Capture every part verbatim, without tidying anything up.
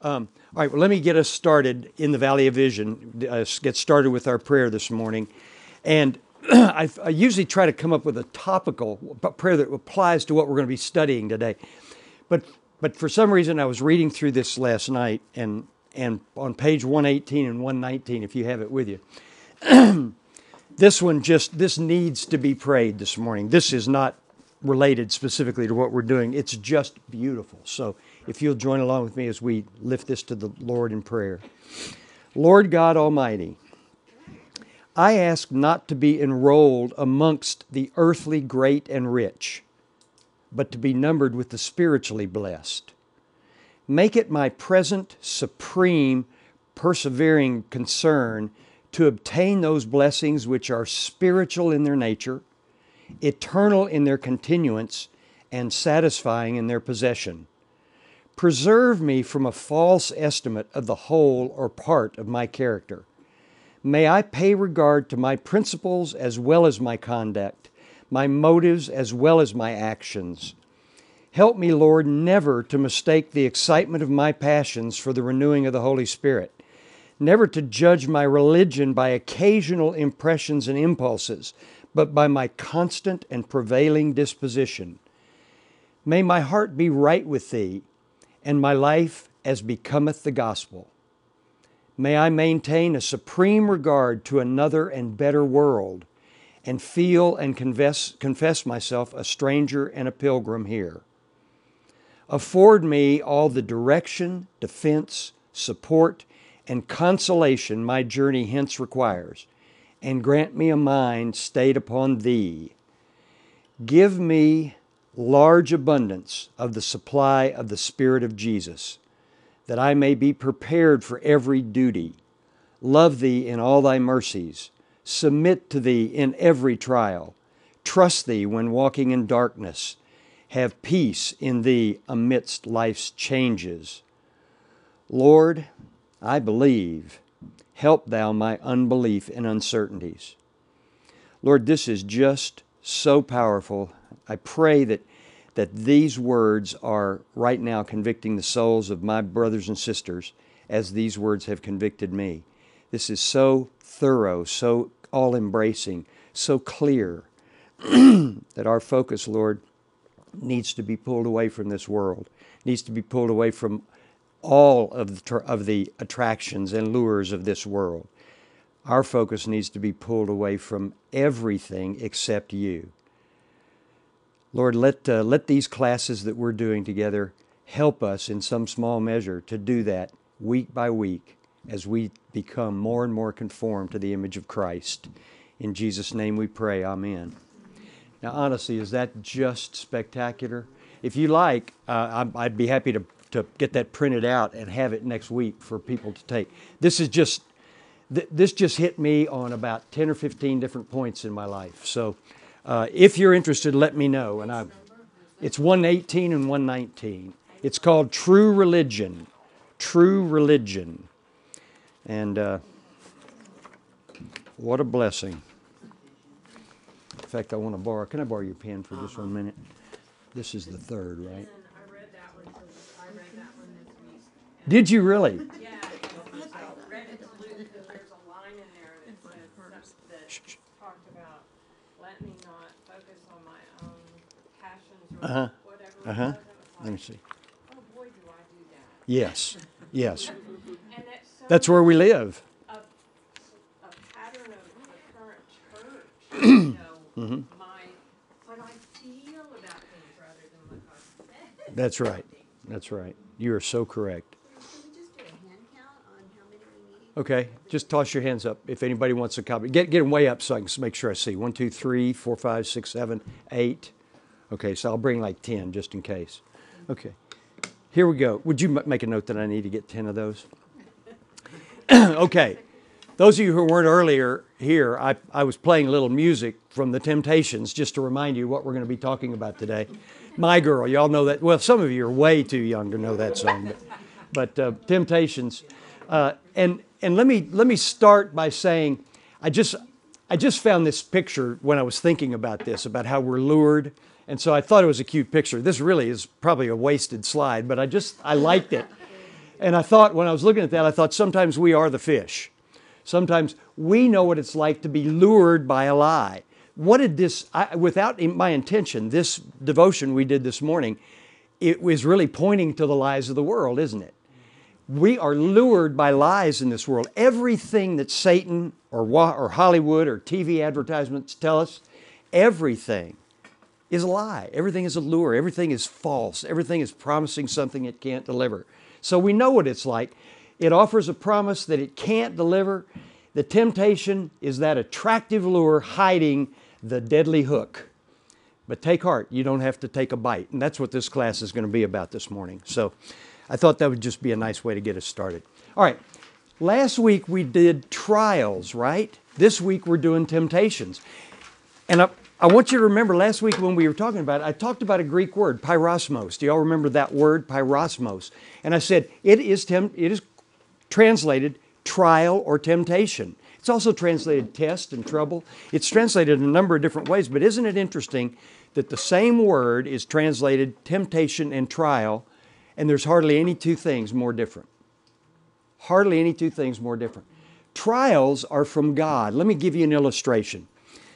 Um, all right, well, let me get us started in the Valley of Vision. Uh, get started with our prayer this morning. And I, I usually try to come up with a topical prayer that applies to what we're going to be studying today. But but for some reason, I was reading through this last night, and, and on page one eighteen and one nineteen, if you have it with you, this one just, this needs to be prayed this morning. This is not related specifically to what we're doing. It's just beautiful. So if you'll join along with me as we lift this to the Lord in prayer. Lord God Almighty, I ask not to be enrolled amongst the earthly great and rich, but to be numbered with the spiritually blessed. Make it my present, supreme, persevering concern to obtain those blessings which are spiritual in their nature, eternal in their continuance, and satisfying in their possession. Preserve me from a false estimate of the whole or part of my character. May I pay regard to my principles as well as my conduct, my motives as well as my actions. Help me, Lord, never to mistake the excitement of my passions for the renewing of the Holy Spirit, never to judge my religion by occasional impressions and impulses, but by my constant and prevailing disposition. May my heart be right with Thee, and my life as becometh the gospel. May I maintain a supreme regard to another and better world, and feel and confess, confess myself a stranger and a pilgrim here. Afford me all the direction, defense, support, and consolation my journey hence requires, and grant me a mind stayed upon Thee. Give me large abundance of the supply of the Spirit of Jesus, that I may be prepared for every duty, love Thee in all Thy mercies, submit to Thee in every trial, trust Thee when walking in darkness, have peace in Thee amidst life's changes. Lord, I believe. Help Thou my unbelief and uncertainties. Lord, this is just so powerful. I pray that, that these words are right now convicting the souls of my brothers and sisters as these words have convicted me. This is so thorough, so all-embracing, so clear that our focus, Lord, needs to be pulled away from this world, needs to be pulled away from all of the, of the attractions and lures of this world. Our focus needs to be pulled away from everything except You. Lord, let, uh, let these classes that we're doing together help us in some small measure to do that week by week as we become more and more conformed to the image of Christ. In Jesus' name we pray, amen. Now, honestly, is that just spectacular? If you like, uh, I'd be happy to, to get that printed out and have it next week for people to take. This is just, th- this just hit me on about ten or fifteen different points in my life. So uh, if you're interested, let me know. And I, it's one eighteen and one nineteen. It's called True Religion. True Religion. And uh, what a blessing. In fact, I want to borrow, can I borrow your pen for just one minute? This is the third, right? I read that one, I read that one this week. Did you really? Yeah, I read it to Luke because there's a line in there that says, that talked about, let me not focus on my own passions or Uh-huh. whatever it Uh-huh. was. It was Let me like, see. oh boy, do I do that. Yes, yes. And that's so That's where we live. a, a pattern of the current church, you know, Mm-hmm. my, what I feel about things rather than what God says. That's right. That's right. You are so correct. Can we just do a hand count on how many we need? Okay, just toss your hands up if anybody wants a copy. Get get them way up so I can make sure I see. One, two, three, four, five, six, seven, eight. Okay, so I'll bring like ten just in case. Okay, here we go. Would you m- make a note that I need to get ten of those? Okay, those of you who weren't earlier here, I, I was playing a little music from the Temptations just to remind you what we're going to be talking about today. My Girl, y'all know that. Well, some of you are way too young to know that song, but, but uh, Temptations. Uh, and and let me let me start by saying, I just I just found this picture when I was thinking about this, about how we're lured. And so I thought it was a cute picture. This really is probably a wasted slide, but I just I liked it. And I thought, when I was looking at that, I thought sometimes we are the fish. Sometimes we know what it's like to be lured by a lie. What did this, I, without my intention, this devotion we did this morning, it was really pointing to the lies of the world, isn't it? We are lured by lies in this world. Everything that Satan or, or Hollywood or T V advertisements tell us, everything is a lie. Everything is a lure. Everything is false. Everything is promising something it can't deliver. So we know what it's like. It offers a promise that it can't deliver. The temptation is that attractive lure hiding the deadly hook. But take heart, you don't have to take a bite. And that's what this class is going to be about this morning. So I thought that would just be a nice way to get us started. All right, last week we did trials, right? This week we're doing temptations. And I, I want you to remember last week when we were talking about it, I talked about a Greek word, pyrosmos. Do you all remember that word, pyrosmos? And I said it is temp- it is translated trial or temptation. It's also translated test and trouble. It's translated in a number of different ways, but isn't it interesting that the same word is translated temptation and trial, and there's hardly any two things more different. Hardly any two things more different. Trials are from God. Let me give you an illustration.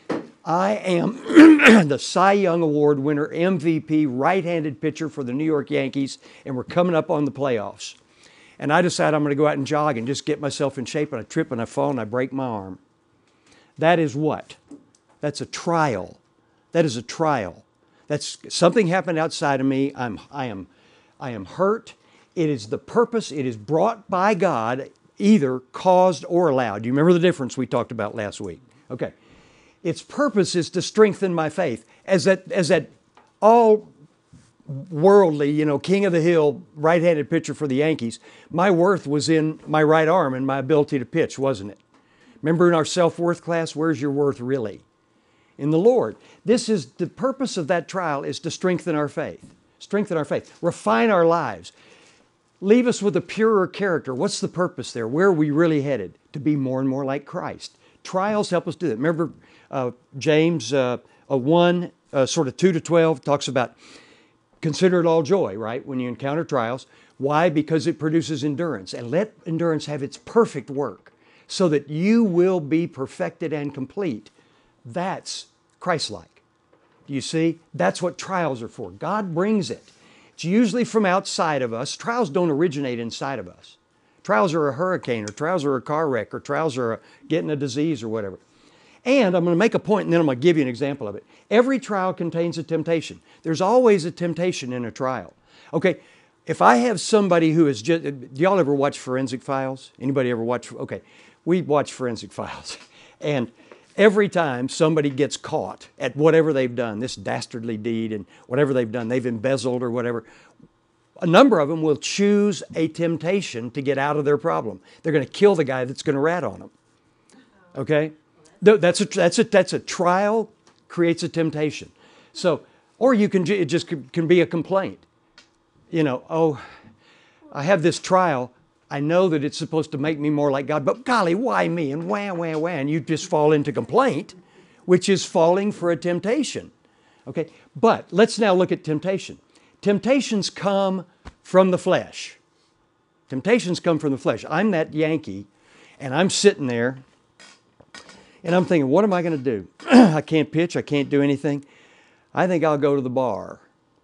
I am the Cy Young Award winner, M V P, right-handed pitcher for the New York Yankees, and we're coming up on the playoffs. And I decide I'm going to go out and jog and just get myself in shape, and I trip and I fall and I break my arm. That is what? That's a trial. That is a trial. That's something happened outside of me. I'm, I am, I am hurt. It is the purpose. It is brought by God, either caused or allowed. Do you remember the difference we talked about last week? Okay. Its purpose is to strengthen my faith. As that, as that all worldly, you know, king of the hill, right-handed pitcher for the Yankees, my worth was in my right arm and my ability to pitch, wasn't it? Remember in our self-worth class, where's your worth really? In the Lord. This is the purpose of that trial, is to strengthen our faith. Strengthen our faith. Refine our lives. Leave us with a purer character. What's the purpose there? Where are we really headed? To be more and more like Christ. Trials help us do that. Remember uh, James uh, uh, one, uh, sort of two to twelve, talks about consider it all joy, right, when you encounter trials. Why? Because it produces endurance. And let endurance have its perfect work so that you will be perfected and complete. That's Christ-like. Do you see? That's what trials are for. God brings it. It's usually from outside of us. Trials don't originate inside of us. Trials are a hurricane, or trials are a car wreck, or trials are a, getting a disease or whatever. And I'm going to make a point, and then I'm going to give you an example of it. Every trial contains a temptation. There's always a temptation in a trial. Okay, if I have somebody who is just, do y'all ever watch Forensic Files? Anybody ever watch? Okay, we watch Forensic Files. And every time somebody gets caught at whatever they've done, this dastardly deed and whatever they've done, they've embezzled or whatever, a number of them will choose a temptation to get out of their problem. They're going to kill the guy that's going to rat on them. Okay? That's a, that's a, that's a trial creates a temptation. So, or you can, it just can be a complaint. You know, oh, I have this trial. I know that it's supposed to make me more like God, but golly, why me? And wah, wah, wah. And you just fall into complaint, which is falling for a temptation. Okay, but let's now look at temptation. Temptations come from the flesh. Temptations come from the flesh. I'm that Yankee, and I'm sitting there, and I'm thinking, what am I going to do? I can't pitch. I can't do anything. I think I'll go to the bar,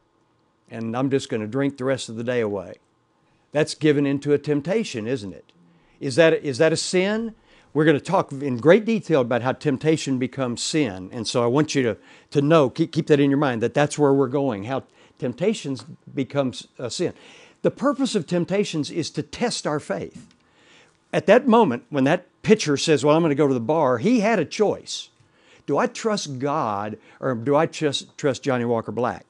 and I'm just going to drink the rest of the day away. That's given into a temptation, isn't it? Is that, is that a sin? We're going to talk in great detail about how temptation becomes sin. And so I want you to, to know, keep, keep that in your mind, that that's where we're going, how temptations becomes a sin. The purpose of temptations is to test our faith. At that moment, when that pitcher says, well, I'm going to go to the bar, he had a choice. Do I trust God or do I just trust Johnny Walker Black?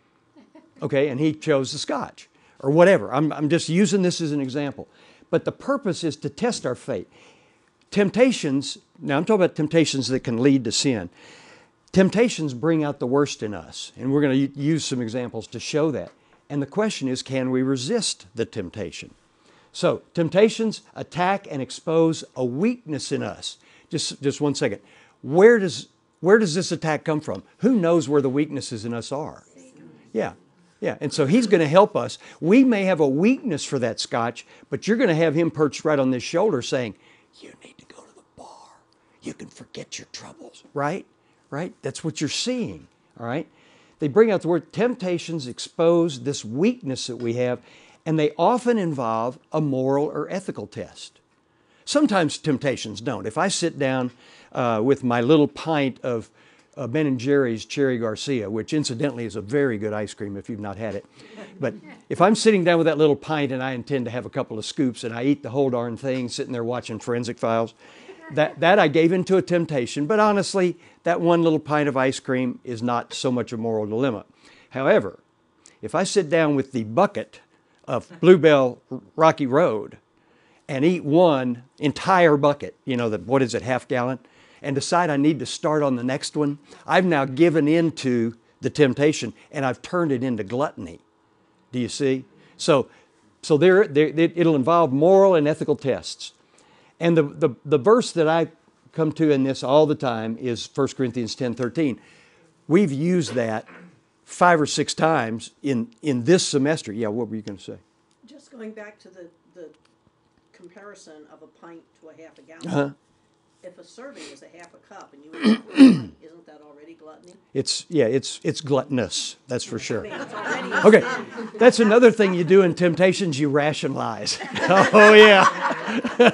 Okay, and he chose the Scotch or whatever. I'm, I'm just using this as an example. But the purpose is to test our faith. Temptations, now I'm talking about temptations that can lead to sin. Temptations bring out the worst in us, and we're going to use some examples to show that. And the question is, can we resist the temptation? So, temptations attack and expose a weakness in us. Just, just one second. Where does, where does this attack come from? Who knows where the weaknesses in us are? Yeah. Yeah, and so he's going to help us. We may have a weakness for that scotch, but you're going to have him perched right on this shoulder saying, you need to go to the bar. You can forget your troubles, right? Right? That's what you're seeing, all right? They bring out the word temptations expose this weakness that we have, and they often involve a moral or ethical test. Sometimes temptations don't. If I sit down uh, with my little pint of uh, Ben and Jerry's Cherry Garcia, which incidentally is a very good ice cream if you've not had it, but if I'm sitting down with that little pint and I intend to have a couple of scoops and I eat the whole darn thing sitting there watching Forensic Files, that, that I gave into a temptation. But honestly, that one little pint of ice cream is not so much a moral dilemma. However, if I sit down with the bucket of Bluebell Rocky Road and eat one entire bucket, you know, the, what is it, half gallon, and decide I need to start on the next one, I've now given into the temptation and I've turned it into gluttony. Do you see? So, so there, there it, it'll involve moral and ethical tests. And the, the, the verse that I come to in this all the time is First Corinthians ten thirteen. We've used that five or six times in, in this semester. Yeah, what were you going to say? Just going back to the, the comparison of a pint to a half a gallon. Uh-huh. If a serving is a half a cup and you eat a pint, isn't that already gluttony? It's, yeah, it's, it's gluttonous, that's for sure. I mean, it's already a Okay, sin. that's another thing you do in temptations, you rationalize. Oh, yeah.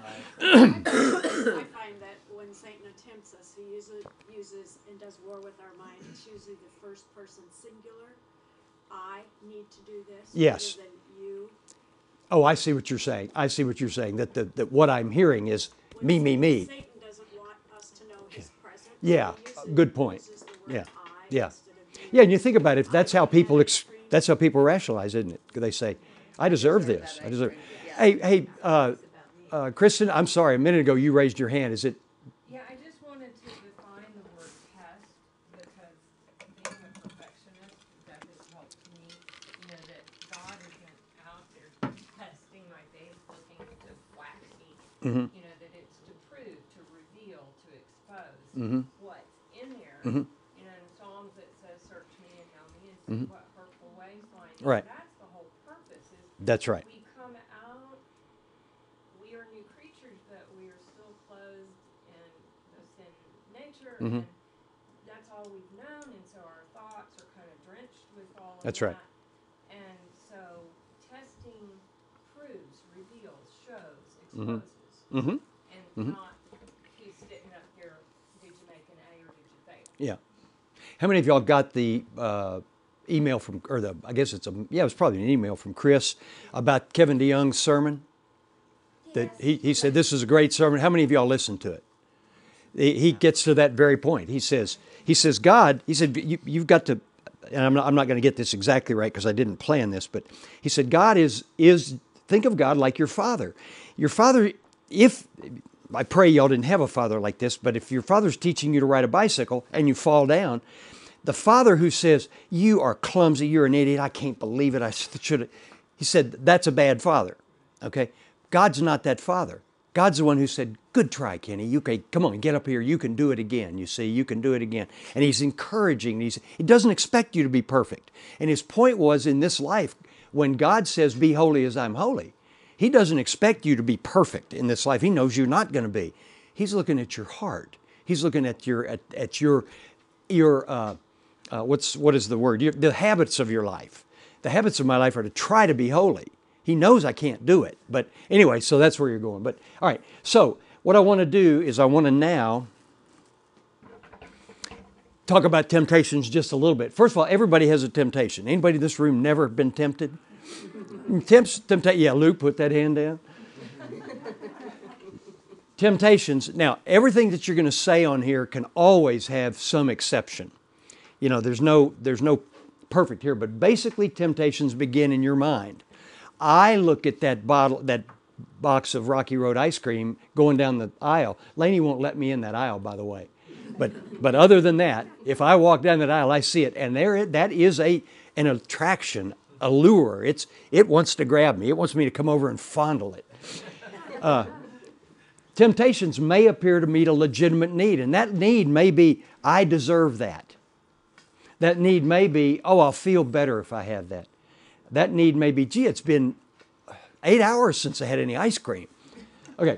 I find that when Satan attempts us, he usually uses and does war with our mind. It's usually the first person singular. I need to do this. Yes. Rather than you. Oh, I see what you're saying. I see what you're saying, that, the, that what I'm hearing is When me, me, me. Satan doesn't want us to know he's present. Yeah, he uses- good point. uses the word Yeah, I yeah. instead of you. Yeah, and you think about it, that's how people, ex- that's how people rationalize, isn't it? They say, I deserve this, I deserve. Hey, hey, uh, uh, Kristen, I'm sorry, a minute ago you raised your hand. Is it, Yeah, I just wanted to define the word test because being a perfectionist, that has helped me, you know, that God isn't out there testing my faith, looking to whack me. Mhm. You know, that it's to prove, to reveal, to expose Mhm. what's in there. Mhm. You know, in Psalms it says, search me and know me and see Mhm. what hurtful ways lie in me. Right. That's the whole purpose is that's right. we come out, we are new creatures, but we are still clothed in the sin nature, Mhm. and that's all we've known, and so our thoughts are kind of drenched with all of That's that. right. And so testing proves, reveals, shows, Mhm. exposes, Mm-hmm. and Mhm. not he's sitting up here, did you make an A or did you fail? Yeah. How many of y'all got the uh, email from, or the, I guess it's a, yeah, it was probably an email from Chris about Kevin DeYoung's sermon? That he, he said, this is a great sermon. How many of y'all listened to it? He, he gets to that very point. He says, he says, God, he said, you, you've got to, and I'm not, I'm not going to get this exactly right because I didn't plan this, but he said, God is, is, think of God like your father. Your father, if, I pray y'all didn't have a father like this, but if your father's teaching you to ride a bicycle and you fall down, the father who says, you are clumsy, you're an idiot, I can't believe it, I should have, he said, that's a bad father, okay? God's not that father. God's the one who said, good try, Kenny, you can, come on, get up here, you can do it again, you see, you can do it again. And he's encouraging, he's, he doesn't expect you to be perfect. And his point was in this life, when God says, be holy as I'm holy, he doesn't expect you to be perfect in this life. He knows you're not going to be. He's looking at your heart. He's looking at your, at, at your, your, uh, uh, what's, what is the word? Your, the habits of your life. The habits of my life are to try to be holy. He knows I can't do it. But anyway, so that's where you're going. But all right, so what I want to do is I want to now talk about temptations just a little bit. First of all, everybody has a temptation. Anybody in this room never been tempted? Temps, tempta- yeah, Luke, put that hand down. Temptations. Now, everything that you're going to say on here can always have some exception. You know, there's no, there's no perfect here, but basically temptations begin in your mind. I look at that bottle, that box of Rocky Road ice cream going down the aisle. Lainey won't let me in that aisle, by the way. But but other than that, if I walk down that aisle, I see it, and there it, that is a an attraction, a lure. It's it wants to grab me. It wants me to come over and fondle it. Uh, temptations may appear to meet a legitimate need, and that need may be I deserve that. That need may be, oh, I'll feel better if I have that. That need may be, gee, it's been eight hours since I had any ice cream. Okay.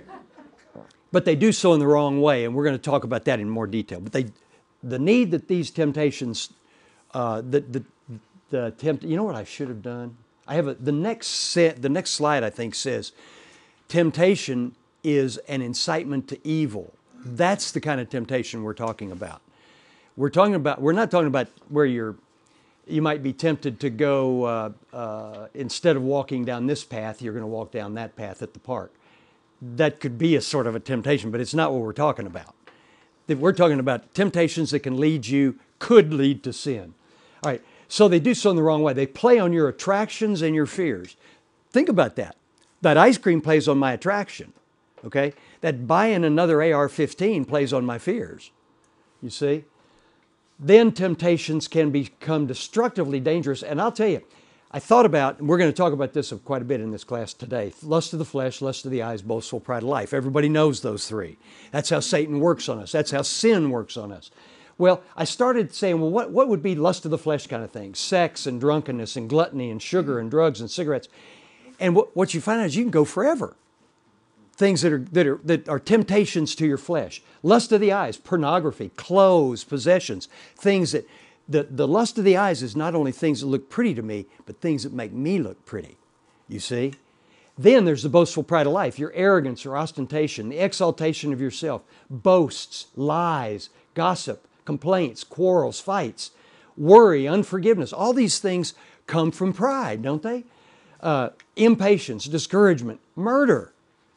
But they do so in the wrong way, and we're going to talk about that in more detail. But they, the need that these temptations, uh, the, the, the tempt, you know what I should have done? I have a, the next set, the next slide I think says, temptation is an incitement to evil. That's the kind of temptation we're talking about. We're talking about, we're not talking about where you're, you might be tempted to go, uh, uh, instead of walking down this path, you're going to walk down that path at the park. That could be a sort of a temptation, but it's not what we're talking about. That we're talking about temptations that can lead you, could lead to sin. All right, so they do so in the wrong way. They play on your attractions and your fears. Think about that. That ice cream plays on my attraction, okay? That buying another A R fifteen plays on my fears, you see? Then temptations can become destructively dangerous. And I'll tell you, I thought about, and we're going to talk about this quite a bit in this class today, lust of the flesh, lust of the eyes, boastful pride of life. Everybody knows those three. That's how Satan works on us. That's how sin works on us. Well, I started saying, well, what, what would be lust of the flesh kind of things? Sex and drunkenness and gluttony and sugar and drugs and cigarettes. And what, what you find out is you can go forever. Things that are, that are that are temptations to your flesh. Lust of the eyes, pornography, clothes, possessions, things that, the, the lust of the eyes is not only things that look pretty to me, but things that make me look pretty, you see? Then there's the boastful pride of life, your arrogance or ostentation, the exaltation of yourself, boasts, lies, gossip, complaints, quarrels, fights, worry, unforgiveness. All these things come from pride, don't they? Uh, impatience, discouragement, murder,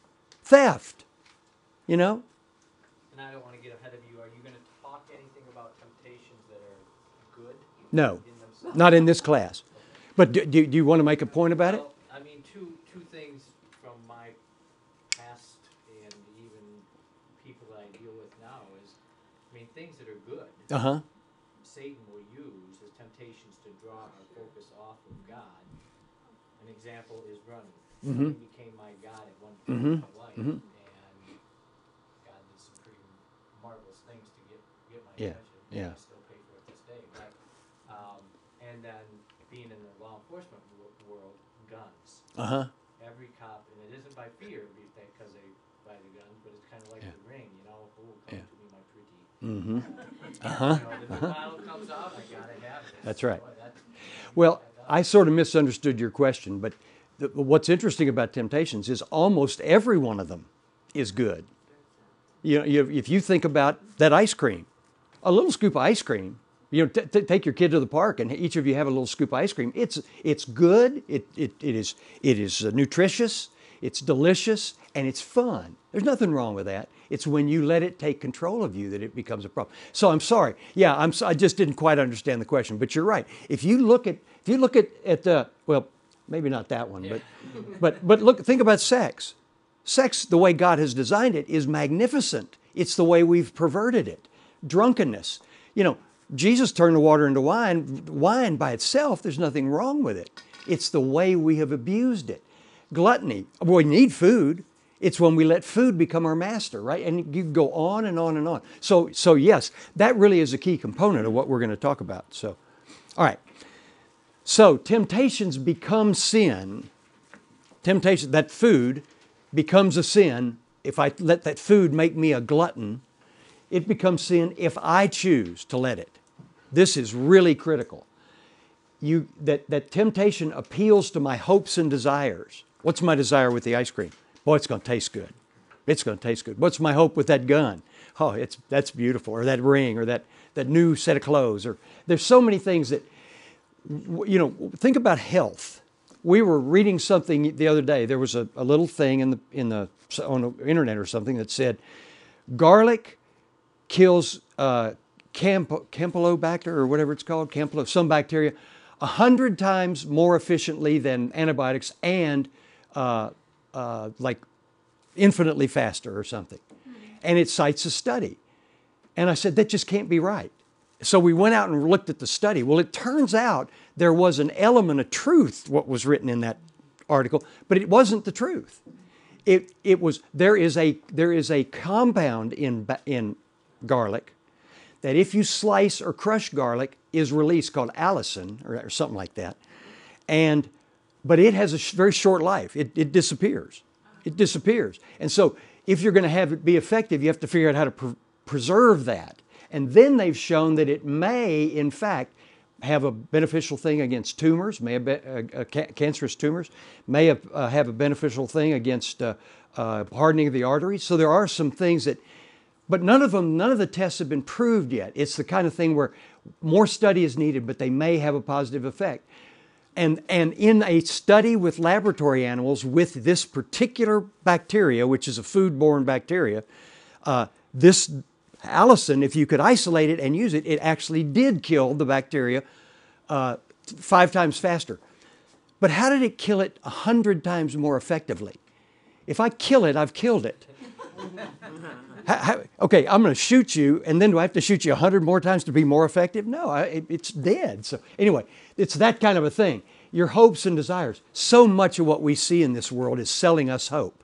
theft, you know? And I don't want to get ahead of you. Are you going to talk anything about temptations that are good? No, in themselves? not in this class. But do, do, do you want to make a point about it? Well, I mean, two two things from my past and even people that I deal with now is, I mean, things that are good, Uh-huh. Satan will use as temptations to draw our focus off of God. An example is running. Mhm. Running became my God at one point Mhm. in my life, Mhm. and God did some pretty marvelous things to get get my Yeah, attention. yeah. I still pay for it this day. But um, and then being in the law enforcement wo- world, guns. Uh-huh. Every cop, and it isn't by fear because they buy the guns, but it's kind of like Yeah. the ring, you know. Oh, come Yeah. to me, my pretty. Mm-hmm. Uh-huh. You know, the new model comes out, I gotta have it. That's right. Boy, that's- Well, I sort of misunderstood your question, but the, what's interesting about temptations is almost every one of them is good. You know, you, if you think about that ice cream, a little scoop of ice cream, you know, t- t- take your kid to the park and each of you have a little scoop of ice cream. It's it's good. It it, it is it is uh, nutritious. It's delicious and it's fun. There's nothing wrong with that. It's when you let it take control of you that it becomes a problem. So I'm sorry. Yeah, I'm. so- I just didn't quite understand the question, but you're right. If you look at if you look at at the well, maybe not that one, but but but look. Think about sex. Sex, the way God has designed it, is magnificent. It's the way we've perverted it. Drunkenness. You know, Jesus turned the water into wine. Wine by itself, there's nothing wrong with it. It's the way we have abused it. Gluttony. We need food. It's when we let food become our master, right? And you go on and on and on. So, so yes, that really is a key component of what we're going to talk about. So, all right. So temptations become sin. Temptation, that food becomes a sin. If I let that food make me a glutton, it becomes sin if I choose to let it. This is really critical. You, that, that temptation appeals to my hopes and desires. What's my desire with the ice cream? Boy, it's going to taste good. It's going to taste good. What's my hope with that gun? Oh, it's that's beautiful. Or that ring, or that, that new set of clothes. Or there's so many things that, you know, think about health. We were reading something the other day. There was a, a little thing in the in the on the internet or something that said garlic kills uh, Camp, Campylobacter or whatever it's called, Campylo, some bacteria, a hundred times more efficiently than antibiotics and uh, uh, like infinitely faster or something. And it cites a study. And I said, that just can't be right. So we went out and looked at the study. Well, it turns out there was an element of truth, what was written in that article, but it wasn't the truth. It, it was, there is a, there is a compound in, in garlic that if you slice or crush garlic is released called allicin or, or something like that. And, but it has a sh- very short life. It, it disappears. It disappears. And so if you're going to have it be effective, you have to figure out how to pre- preserve that. And then they've shown that it may, in fact, have a beneficial thing against tumors, may have be, uh, uh, ca- cancerous tumors, may have, uh, have a beneficial thing against uh, uh, hardening of the arteries. So there are some things that, but none of them, none of the tests have been proved yet. It's the kind of thing where more study is needed, but they may have a positive effect. And, and in a study with laboratory animals with this particular bacteria, which is a foodborne bacteria, uh, this allicin, if you could isolate it and use it, it actually did kill the bacteria uh, five times faster. But how did it kill it a hundred times more effectively? If I kill it, I've killed it. how, how, okay, I'm going to shoot you, and then do I have to shoot you a hundred more times to be more effective? No, I, it, it's dead. So anyway, it's that kind of a thing. Your hopes and desires. So much of what we see in this world is selling us hope.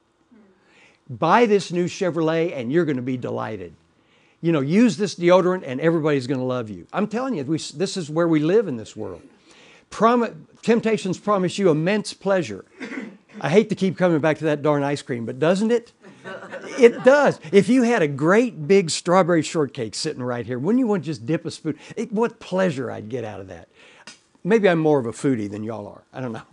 Buy this new Chevrolet, and you're going to be delighted. You know, use this deodorant and everybody's going to love you. I'm telling you, we, this is where we live in this world. Prom- temptations promise you immense pleasure. I hate to keep coming back to that darn ice cream, but doesn't it? It does. If you had a great big strawberry shortcake sitting right here, wouldn't you want to just dip a spoon? It, what pleasure I'd get out of that. Maybe I'm more of a foodie than y'all are. I don't know.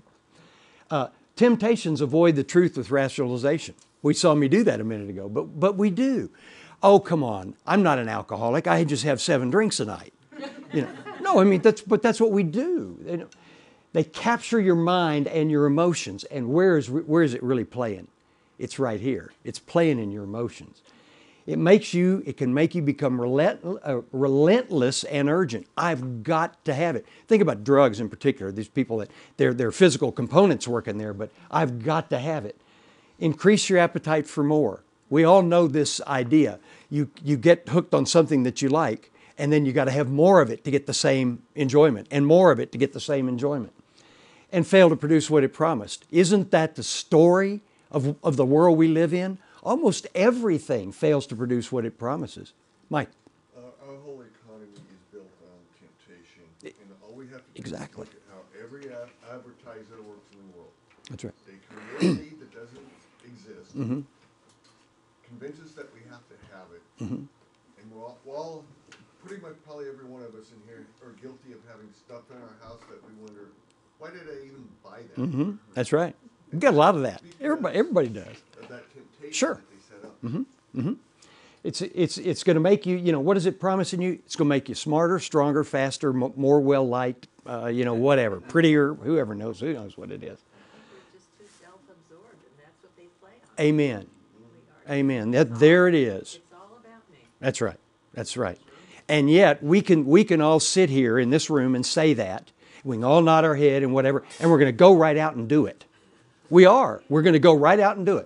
Uh, temptations avoid the truth with rationalization. We saw me do that a minute ago, but, but we do. Oh, come on. I'm not an alcoholic. I just have seven drinks a night. You know, no, I mean, that's, but that's what we do. They, they capture your mind and your emotions. And where is, where is it really playing? It's right here. It's playing in your emotions. It makes you, it can make you become relent, uh, relentless and urgent. I've got to have it. Think about drugs in particular. These people that, their, their physical components working there, but I've got to have it. Increase your appetite for more. We all know this idea. You, you get hooked on something that you like, and then you got to have more of it to get the same enjoyment, and more of it to get the same enjoyment, and fail to produce what it promised. Isn't that the story of, of the world we live in? Almost everything fails to produce what it promises. Mike? Uh, our whole economy is built on temptation, and all we have to do Exactly. is look at how every ad- advertiser works in the world. That's right. They create a need that doesn't exist, Mm-hmm. convince us that we have to have it, Mm-hmm. and we're all, we're all, pretty much probably every one of us in here are guilty of having stuff in our house that we wonder, why did I even buy that? Mm-hmm. That's right. We've got a lot of that. Everybody, everybody does. Of that temptation Sure. that they set up. Mm-hmm. Mm-hmm. It's, it's, it's going to make you, you know, what is it promising you? It's going to make you smarter, stronger, faster, m- more well-liked, uh, you know, whatever, prettier, whoever knows, who knows what it is. We're just too self-absorbed, and that's what they play on. Amen. We are. Amen. That, there it is. It's all about me. That's right. That's right. And yet we can, we can all sit here in this room and say that. We can all nod our head and whatever, and we're going to go right out and do it. We are. We're going to go right out and do it.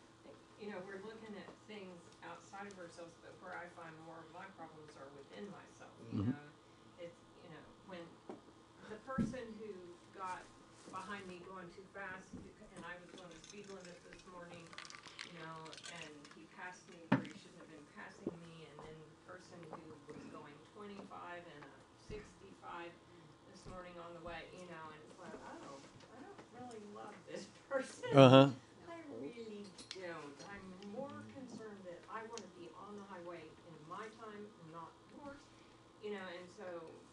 You know, we're looking at things outside of ourselves, but where I find more of my problems are within myself. You Mhm. know, it's, you know, when the person who got behind me going too fast, and I was going the speed limit this morning, you know, and he passed me where he shouldn't have been passing me, and then the person who was going twenty-five and a sixty-five this morning on the way, you know, and it's like, oh, I don't really love this person. Uh-huh. I really don't. I'm more concerned that I want to be on the highway in my time, not yours. You know, and so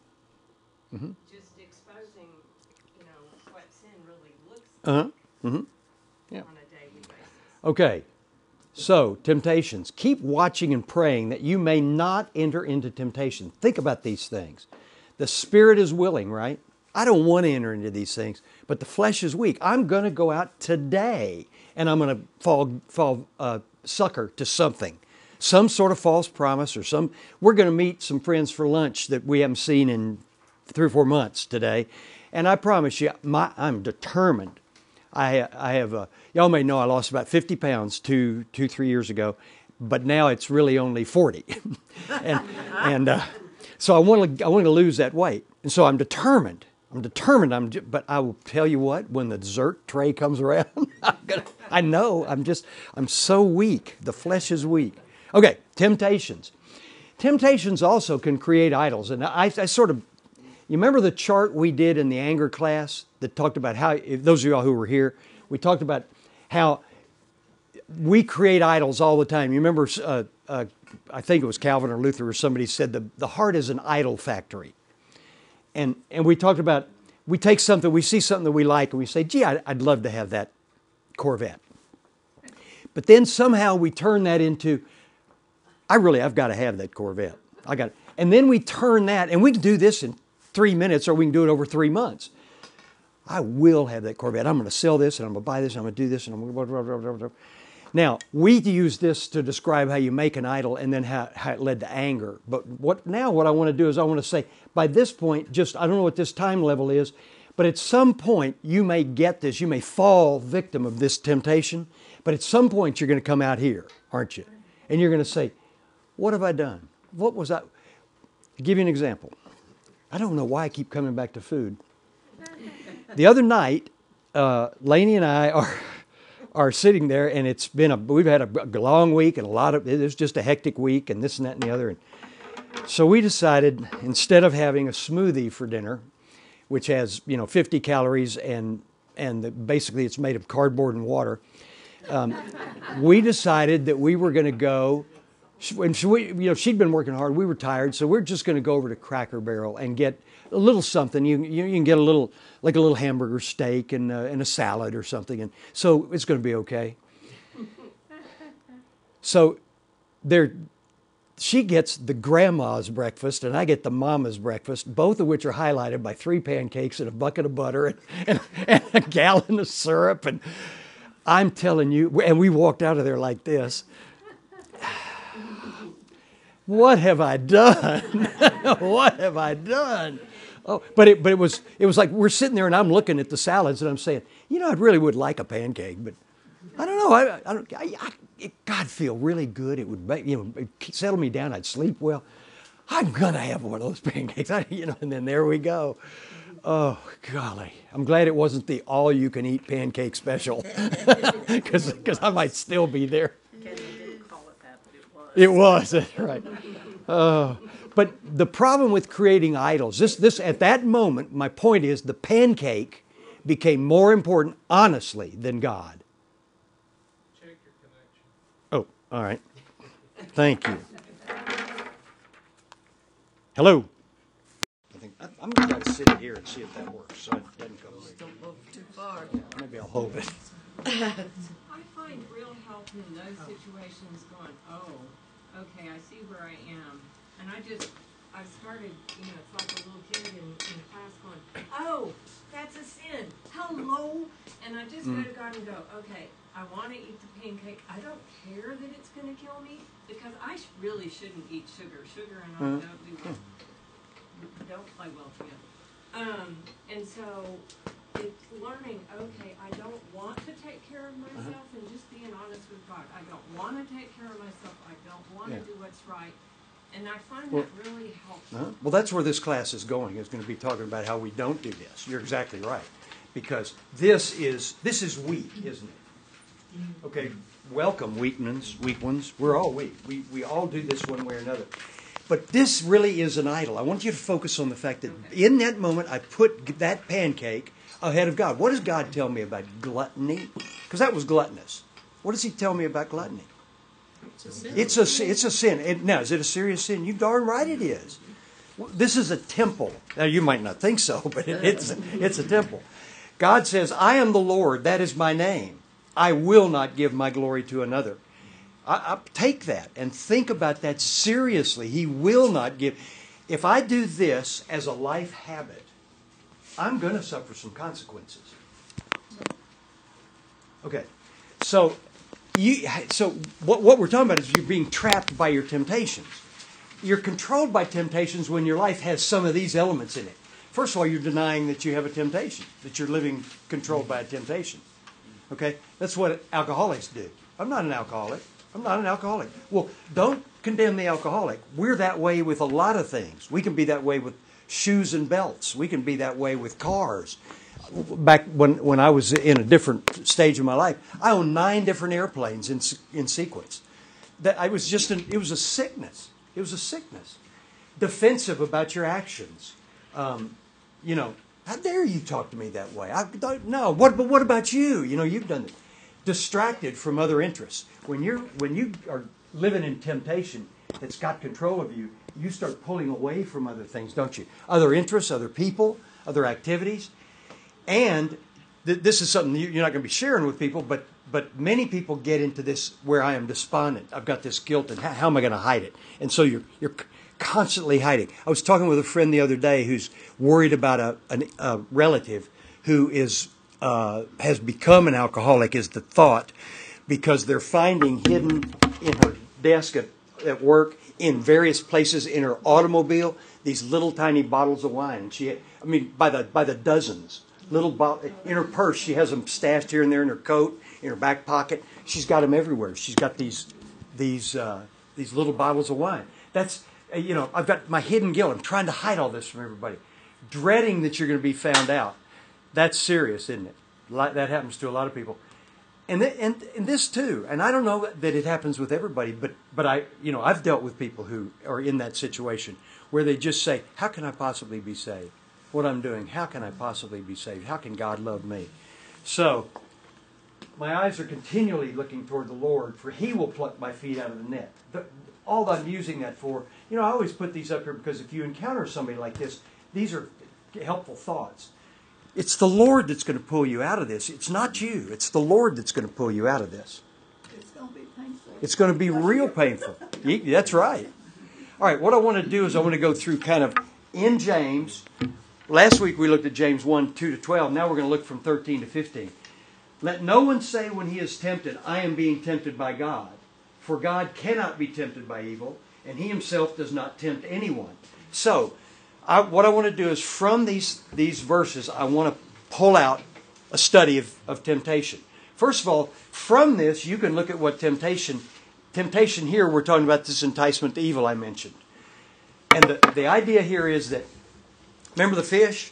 Mhm. just exposing, you know, what sin really looks Uh-huh. Mm-hmm. like Yeah. on a daily basis. Okay. So, temptations. Keep watching and praying that you may not enter into temptation. Think about these things. The spirit is willing, right? I don't want to enter into these things, but the flesh is weak. I'm going to go out today and I'm going to fall, fall uh, sucker to something, some sort of false promise or some. We're going to meet some friends for lunch that we haven't seen in three or four months today. And I promise you, my, I'm determined. I, I have, uh, y'all may know I lost about fifty pounds two, two, three years ago, but now it's really only forty. and and uh, so I want to, I want to lose that weight. And so I'm determined. I'm determined. I'm, ju- but I will tell you what, when the dessert tray comes around, I'm gonna, I know I'm just, I'm so weak. The flesh is weak. Okay, temptations. temptations also can create idols. And I, I sort of, you remember the chart we did in the anger class that talked about how, if those of y'all who were here, we talked about how we create idols all the time. You remember, uh, uh, I think it was Calvin or Luther or somebody said the, the heart is an idol factory. And, and we talked about, we take something, we see something that we like and we say, gee, I'd, I'd love to have that Corvette. But then somehow we turn that into, I really, I've got to have that Corvette. I got it. And then we turn that, and we can do this in three minutes or we can do it over three months. I will have that Corvette. I'm going to sell this and I'm going to buy this and I'm going to do this and I'm going to blah, blah, blah, blah, blah. Now, we use this to describe how you make an idol and then how, how it led to anger. But what now what I want to do is I want to say, by this point, just, I don't know what this time level is, but at some point you may get this, you may fall victim of this temptation, but at some point you're going to come out here, aren't you? And you're going to say, what have I done? What was I? I'll give you an example. I don't know why I keep coming back to food. The other night, uh, Lainey and I are are sitting there, and it's been a we've had a long week and a lot of it was just a hectic week and this and that and the other. And so we decided instead of having a smoothie for dinner, which has you know fifty calories and and the, basically it's made of cardboard and water, um, we decided that we were going to go. And so we, you know, she'd been working hard. We were tired, so we're just going to go over to Cracker Barrel and get a little something. You you, you can get a little, like a little hamburger steak and uh, and a salad or something, and so it's going to be okay. So, there, she gets the grandma's breakfast, and I get the mama's breakfast, both of which are highlighted by three pancakes and a bucket of butter and, and, and a gallon of syrup. And I'm telling you, and we walked out of there like this. What have I done? What have I done? Oh, but it, but it was, it was like we're sitting there and I'm looking at the salads and I'm saying, you know, I really would like a pancake, but I don't know. I, I don't. I, I, it, God, feel really good. It would make, you know, it'd settle me down. I'd sleep well. I'm gonna have one of those pancakes. I, you know, and then there we go. Oh golly, I'm glad it wasn't the all-you-can-eat pancake special, because because I might still be there. Kenny didn't call it that, but it was. It was, that's right. Uh, but the problem with creating idols, this, this at that moment, my point is the pancake became more important, honestly, than God. Check your connection. Oh, all right. Thank you. Hello. I think I, I'm going to try to sit here and see if that works, so it doesn't go away. Don't move too far. Maybe I'll hold it. I find real help in those situations going, oh, okay, I see where I am. And I just, I've started, you know, it's like a little kid in, in class going, oh, that's a sin. Hello. And I just go to God and go, okay, I want to eat the pancake. I don't care that it's going to kill me because I sh- really shouldn't eat sugar. Sugar and I don't do well. Don't play well together. Um, and so it's learning, okay, I don't want to take care of myself and just being honest with God. I don't want to take care of myself. I don't want to Yeah. do what's right. And I find Well, that really helpful. Uh-huh. Well, that's where this class is going. It's going to be talking about how we don't do this. You're exactly right, because this is this is weak, isn't it? Okay, welcome, weak ones. Weak ones. We're all weak. We we all do this one way or another. But this really is an idol. I want you to focus on the fact that in that moment I put that pancake ahead of God. What does God tell me about gluttony? Because that was gluttonous. What does He tell me about gluttony? It's a, it's a sin. It, now, is it a serious sin? You darn right it is. This is a temple. Now, you might not think so, but it, it's, it's a temple. God says, I am the Lord. That is my name. I will not give my glory to another. I, I take that and think about that seriously. He will not give. If I do this as a life habit, I'm going to suffer some consequences. Okay, so you, so what, what we're talking about is you're being trapped by your temptations. You're controlled by temptations when your life has some of these elements in it. First of all, you're denying that you have a temptation, that you're living controlled by a temptation. Okay, that's what alcoholics do. I'm not an alcoholic. I'm not an alcoholic. Well, don't condemn the alcoholic. We're that way with a lot of things. We can be that way with shoes and belts. We can be that way with cars. Back when, when I was in a different stage of my life, I owned nine different airplanes in in sequence. That I was just an, it was a sickness. It was a sickness. Defensive about your actions. Um, you know, how dare you talk to me that way? I don't know. What, but what about you? You know, you've done it. Distracted from other interests. When you're when you are living in temptation that's got control of you, you start pulling away from other things, don't you? Other interests, other people, other activities. And th- this is something you, you're not going to be sharing with people, but but many people get into this where I am despondent. I've got this guilt, and how, how am I going to hide it? And so you're you're constantly hiding. I was talking with a friend the other day who's worried about a, an, a relative who is uh, has become an alcoholic, is the thought, because they're finding hidden in her desk at, at work, in various places in her automobile, these little tiny bottles of wine. And she, I mean, by the by the dozens, little bottle in her purse. She has them stashed here and there in her coat, in her back pocket. She's got them everywhere. She's got these these uh, these little bottles of wine. That's uh, you know, I've got my hidden guilt. I'm trying to hide all this from everybody, dreading that you're going to be found out. That's serious, isn't it? That happens to a lot of people. And, th- and and this too, and I don't know that it happens with everybody, but but I you know I've dealt with people who are in that situation where they just say, "How can I possibly be saved? What I'm doing, how can I possibly be saved? How can God love me?" So my eyes are continually looking toward the Lord, for He will pluck my feet out of the net. The, all I'm using that for, you know, I always put these up here because if you encounter somebody like this, these are helpful thoughts. It's the Lord that's going to pull you out of this. It's not you. It's the Lord that's going to pull you out of this. It's going to be painful. It's going to be real painful. That's right. All right, what I want to do is I want to go through kind of in James. Last week we looked at James one, two to twelve. Now we're going to look from thirteen to fifteen. Let no one say when he is tempted, I am being tempted by God. For God cannot be tempted by evil, and He Himself does not tempt anyone. So, I, what I want to do is from these, these verses, I want to pull out a study of, of temptation. First of all, from this, you can look at what temptation, temptation here, we're talking about this enticement to evil I mentioned. And the, the idea here is that, remember the fish?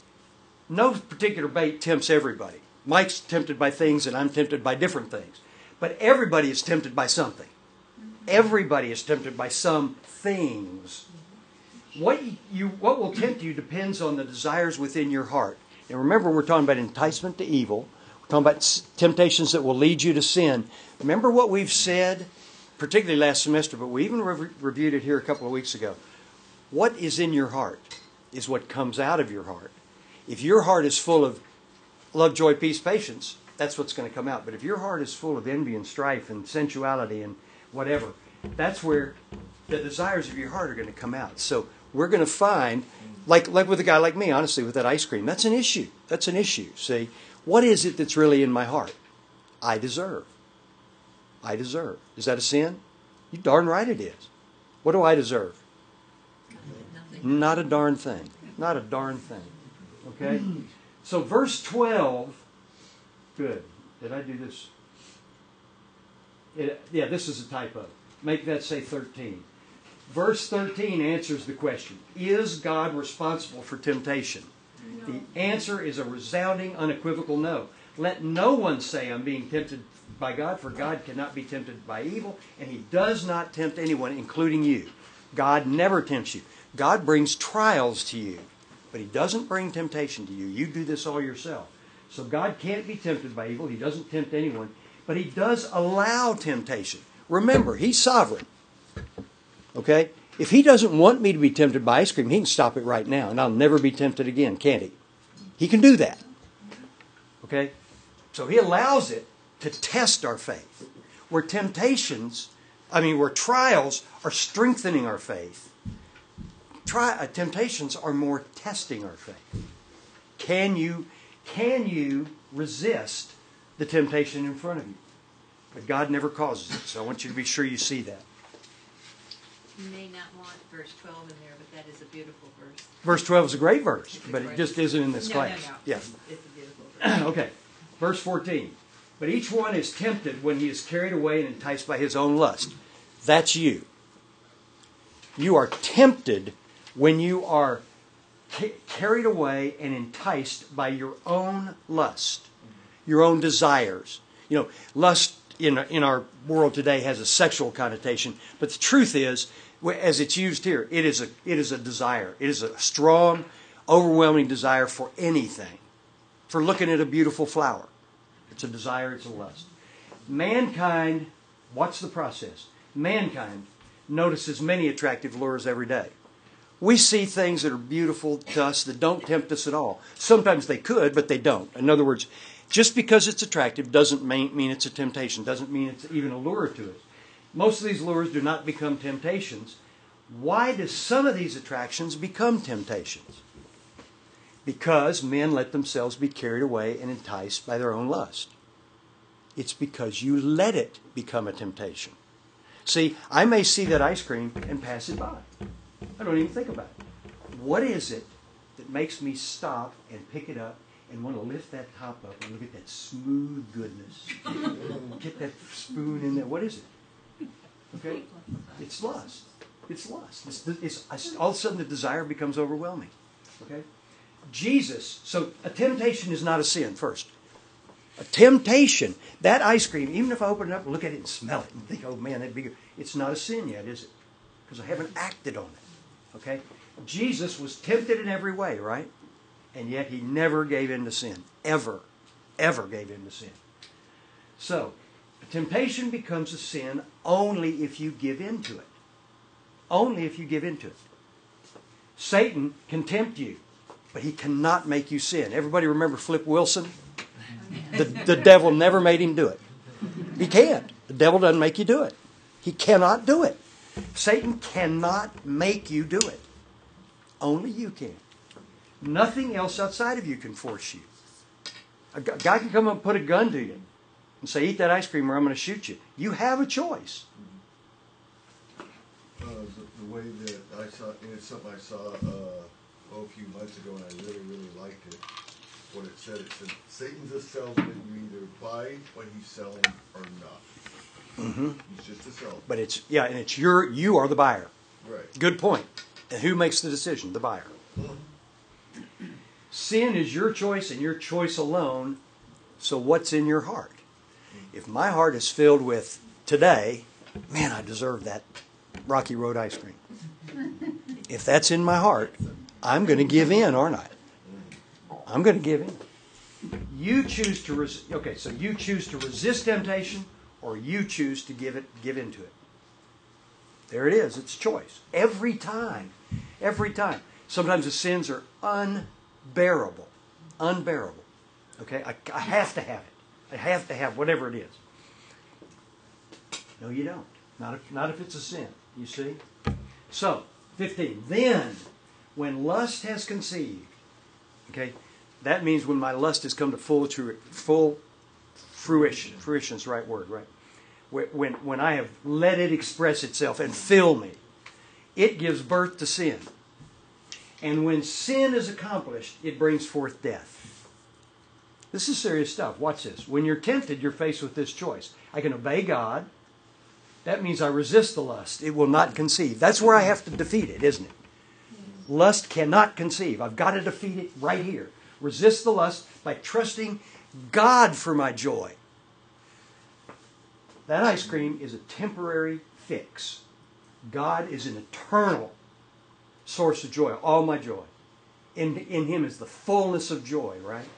No particular bait tempts everybody. Mike's tempted by things and I'm tempted by different things. But everybody is tempted by something. Everybody is tempted by some things. What you what will tempt you depends on the desires within your heart. And remember, we're talking about enticement to evil. We're talking about temptations that will lead you to sin. Remember what we've said, particularly last semester, but we even re- reviewed it here a couple of weeks ago. What is in your heart is what comes out of your heart. If your heart is full of love, joy, peace, patience, that's what's going to come out. But if your heart is full of envy and strife and sensuality and whatever, that's where the desires of your heart are going to come out. So we're going to find, like like with a guy like me, honestly, with that ice cream, that's an issue. That's an issue. See, what is it that's really in my heart? I deserve. I deserve. Is that a sin? You darn right it is. What do I deserve? Nothing. Not a darn thing. Not a darn thing. Okay? So verse twelve, good. Did I do this? It, yeah, this is a typo. Make that say thirteen. Verse thirteen answers the question, is God responsible for temptation? No. The answer is a resounding, unequivocal no. Let no one say I'm being tempted by God, for God cannot be tempted by evil, and He does not tempt anyone, including you. God never tempts you. God brings trials to you, but He doesn't bring temptation to you. You do this all yourself. So God can't be tempted by evil. He doesn't tempt anyone, but He does allow temptation. Remember, He's sovereign. Okay? If He doesn't want me to be tempted by ice cream, He can stop it right now, and I'll never be tempted again, can't He? He can do that. Okay? So He allows it to test our faith. Where temptations, I mean, where trials are strengthening our faith, Try, uh, temptations are more testing our faith. Can you, can you resist the temptation in front of you? But God never causes it, so I want you to be sure you see that. You may not want verse twelve in there, but that is a beautiful verse. Verse twelve is a great verse, It's a but it great- just isn't in this no, class. No, no, Yeah. It's, it's a beautiful verse. Okay. Verse fourteen. But each one is tempted when he is carried away and enticed by his own lust. That's you. You are tempted when you are ca- carried away and enticed by your own lust, your own desires. You know, lust in, in our world today has a sexual connotation. But the truth is, as it's used here, it is a, it is a desire. It is a strong, overwhelming desire for anything. For looking at a beautiful flower. It's a desire, it's a lust. Mankind, watch the process. Mankind notices many attractive lures every day. We see things that are beautiful to us that don't tempt us at all. Sometimes they could, but they don't. In other words, just because it's attractive doesn't mean it's a temptation, doesn't mean it's even a lure to us. Most of these lures do not become temptations. Why do some of these attractions become temptations? Because men let themselves be carried away and enticed by their own lust. It's because you let it become a temptation. See, I may see that ice cream and pass it by. I don't even think about it. What is it that makes me stop and pick it up and want to lift that top up and look at that smooth goodness? Get that spoon in there. What is it? Okay? It's lust. It's lust. It's, it's, all of a sudden the desire becomes overwhelming. Okay? Jesus, so a temptation is not a sin, first. A temptation, that ice cream, even if I open it up and look at it and smell it and think, oh man, that'd be good. It's not a sin yet, is it? Because I haven't acted on it. Okay? Jesus was tempted in every way, right? And yet he never gave in to sin. Ever. Ever gave in to sin. So, a temptation becomes a sin only if you give in to it. Only if you give in to it. Satan can tempt you, but he cannot make you sin. Everybody remember Flip Wilson? The, the devil never made him do it. He can't. The devil doesn't make you do it. He cannot do it. Satan cannot make you do it. Only you can. Nothing else outside of you can force you. A guy can come up and put a gun to you and say, eat that ice cream or I'm going to shoot you. You have a choice. Uh, the, the way that I saw, and it's something I saw uh, oh, a few months ago, and I really, really liked it. What it said, it said, Satan's a salesman. You either buy what he's selling or not. Mm-hmm. He's just a salesman. But it's, yeah, and it's your, you are the buyer. Right. Good point. And who makes the decision? The buyer. Sin is your choice and your choice alone. So what's in your heart? If my heart is filled with today, man, I deserve that Rocky Road ice cream. If that's in my heart, I'm going to give in, aren't I? I'm going to give in. You choose to resist. Okay, so you choose to resist temptation, or you choose to give it, give into it. There it is. It's choice. Every time. Every time. Sometimes the sins are unbearable. Unbearable. Okay? I, I have to have it. I have to have whatever it is. No, you don't. Not if, not if it's a sin. You see? So, fifteen. Then, when lust has conceived, okay, that means when my lust has come to full, full fruition. Fruition is the right word, right? When, when I have let it express itself and fill me, it gives birth to sin. And when sin is accomplished, it brings forth death. This is serious stuff. Watch this. When you're tempted, you're faced with this choice. I can obey God. That means I resist the lust. It will not conceive. That's where I have to defeat it, isn't it? Lust cannot conceive. I've got to defeat it right here. Resist the lust by trusting God for my joy. That ice cream is a temporary fix. God is an eternal source of joy, all my joy. In, in Him is the fullness of joy, right?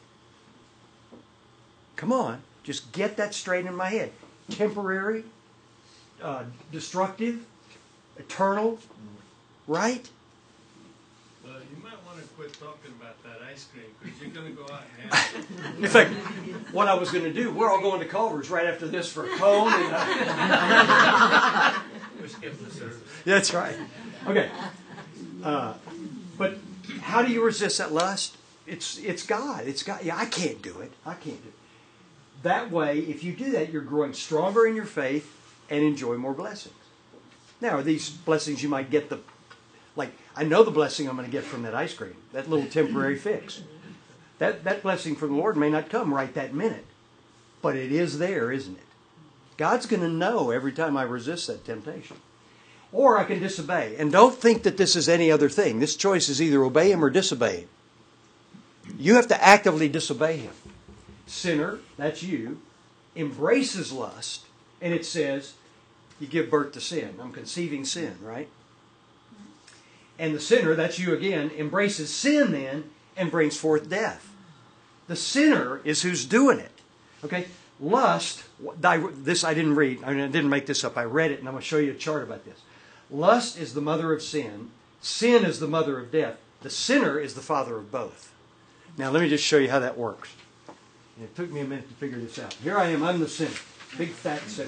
Come on, just get that straight in my head. Temporary, uh, destructive, eternal, right? Well, you might want to quit talking about that ice cream because you're going to go out and have it. In fact, what I was going to do, we're all going to Culver's right after this for a cone. And, uh, We're skipping the service. That's right. Okay. Uh, but how do you resist that lust? It's it's God. It's God. Yeah, I can't do it. I can't do it. That way, if you do that, you're growing stronger in your faith and enjoy more blessings. Now, are these blessings you might get the, like, I know the blessing I'm going to get from that ice cream, that little temporary fix. That, that blessing from the Lord may not come right that minute, but it is there, isn't it? God's going to know every time I resist that temptation. Or I can disobey. And don't think that this is any other thing. This choice is either obey Him or disobey Him. You have to actively disobey Him. Sinner, that's you. embraces lust, and it says, you give birth to sin. I'm conceiving sin, right? And the sinner, that's you again, embraces sin then and brings forth death. The sinner is who's doing it. Okay? Lust, this I didn't read. I mean, I didn't make this up. I read it, and I'm going to show you a chart about this. Lust is the mother of sin. Sin is the mother of death. The sinner is the father of both. Now, let me just show you how that works. And it took me a minute to figure this out. Here I am. I'm the sinner. Big, fat sinner.